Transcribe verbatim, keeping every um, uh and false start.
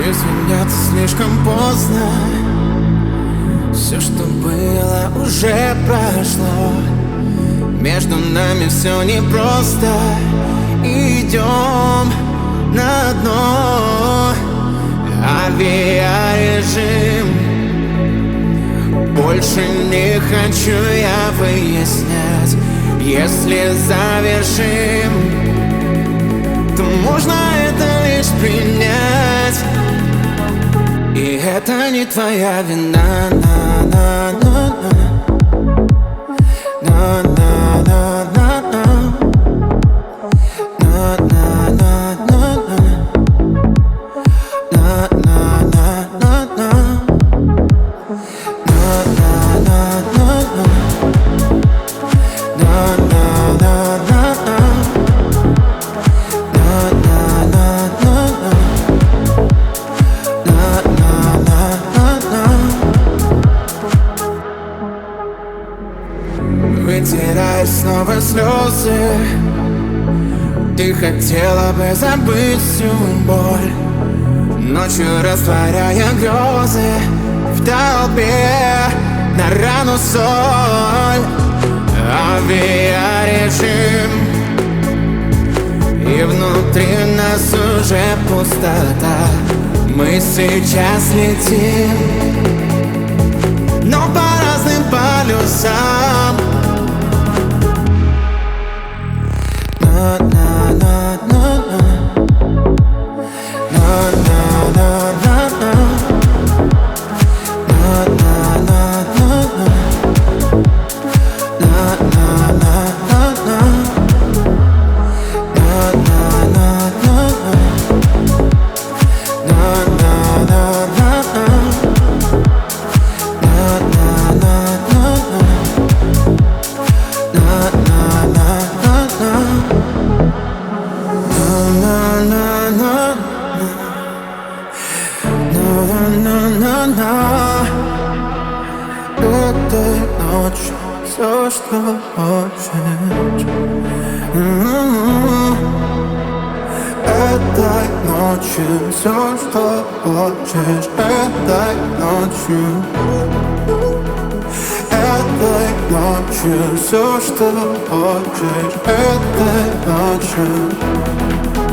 извиняться слишком поздно. Все, что было, уже прошло. Между нами все непросто. Идем на дно. Авиарежим. Больше не хочу я выяснять. Если завершим, то можно это лишь принять. И это не твоя вина. На-на-на-на. На-на-на-на-на. На-на-на-на-на. На-на-на-на-на. Вытирай снова слезы. Ты хотела бы забыть всю боль, ночью растворяя грезы в толпе на рану соль. Авиарежим. И внутри нас уже пустота. Мы сейчас летим, но по разным полюсам. На-на-на-на-на. На-на-на-на-на. На-на-на-на-на. На-на-на-на-на. Этой ночью все, что хочешь. Этой ночью все, что хочешь. Этой ночью. Этой ночью все, что хочешь. Этой ночью.